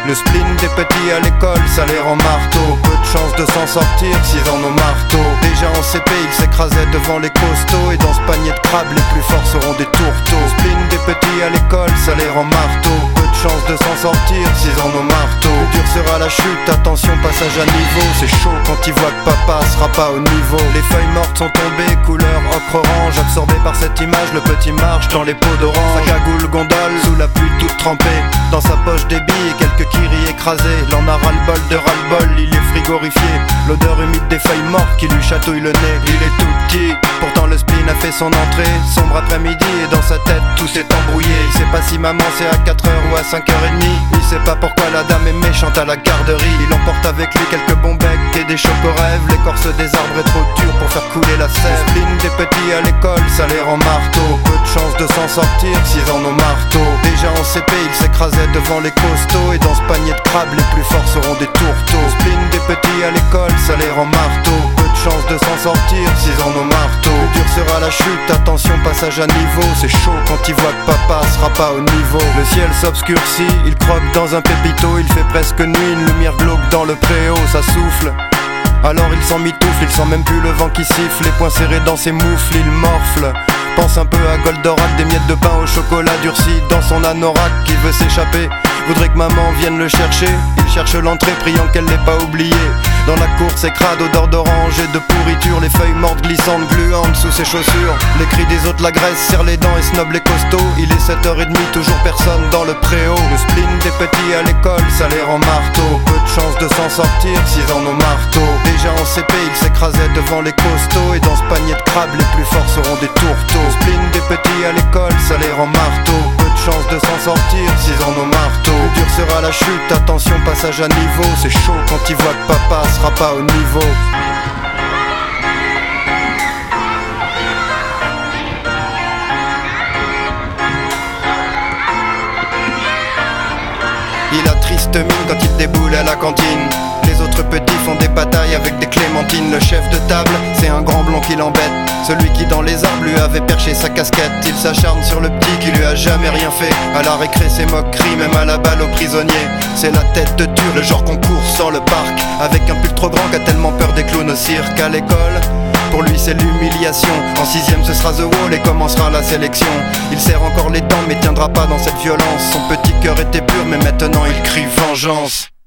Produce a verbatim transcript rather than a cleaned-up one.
Le spleen des petits à l'école, ça les rend marteaux. Peu de chance de s'en sortir s'ils en ont marteau. Déjà en C P, ils s'écrasaient devant les costauds. Et dans ce panier de crabes, les plus forts seront des tourteaux. Le spleen des petits à l'école, ça les rend marteaux. Peu de chance de s'en sortir s'ils en ont marteau. Le dur sera la chute, attention passage à niveau. C'est chaud quand ils voient que papa sera pas au niveau. Les feuilles mortes sont tombées, couleur ocre orange. Absorbé par cette image, le petit marche dans les pots d'orange. Sa cagoule gondole, sous la pluie toute trempée. Dans sa poche des billes et quelques kiris écrasés. L'en a ras-le-bol de ras-le-bol, il est frigorifié. L'odeur humide des feuilles mortes qui lui chatouille le nez. Il est tout petit, pourtant le spleen a fait son entrée. Sombre après-midi et dans sa tête tout s'est embrouillé. Il sait pas si maman c'est à quatre heures ou à cinq heures trente. Il sait pas pourquoi la dame est méchante à la garderie. Il emporte avec lui quelques bons becs et des chocorèves. L'écorce des arbres est trop dure pour faire couler la sève. Le spleen des petits à l'école, ça les rend marteaux. Peu de chance de s'en sortir s'ils en ont marteau. Déjà en C P, ils s'écrasaient devant les costauds. Et dans ce panier de crabes, les plus forts seront des tourteaux. Le spleen des petits à l'école, ça les rend marteaux. Peu de chance de s'en sortir s'ils en ont marteau. Le dur sera la chute, attention passage à niveau. C'est chaud quand ils voient que papa sera pas au niveau. Le ciel s'obscurcit, il croque dans un pépito. Il fait presque nuit, une lumière glauque dans le préau. Ça souffle, alors il s'en mitoufle, il sent même plus le vent qui siffle. Les poings serrés dans ses moufles, il morfle. Pense un peu à Goldorak, des miettes de pain au chocolat durci dans son anorak qui veut s'échapper. Voudrait que maman vienne le chercher. Il cherche l'entrée priant qu'elle l'ait pas oublié. Dans la cour c'est crade, odeur d'orange et de pourriture. Les feuilles mortes glissantes, gluantes sous ses chaussures. Les cris des autres l'agressent, serre les dents et snob les costauds. Il est sept heures trente, toujours personne dans le préau. Le spleen des petits à l'école, ça les rend marteaux. Peu de chance de s'en sortir s'ils en ont marteau. Déjà en C P, ils s'écrasaient devant les costauds. Et dans ce panier de crabes, les plus forts seront des tourteaux. Le spleen des petits à l'école, ça les rend marteaux. Peu de chance de s'en sortir s'ils en ont marteau. Le dur sera la chute, attention passage à niveau. C'est chaud quand ils voient que papa sera pas au niveau. Il a triste mine quand il déboule à la cantine. Les autres petits font des batailles avec des clémentines. Le chef de table, c'est un grand blond qui l'embête. Celui qui dans les arbres lui avait perché sa casquette. Il s'acharne sur le petit qui lui a jamais rien fait. À la récré c'est moquerie, même à la balle aux prisonniers. C'est la tête de dur, le genre qu'on court sans le parc. Avec un pull trop grand qu'a tellement peur des clowns au cirque. À l'école, pour lui c'est l'humiliation. En sixième ce sera The Wall et commencera la sélection. Il serre encore les dents mais tiendra pas dans cette violence. Son petit cœur était pur mais maintenant il crie vengeance.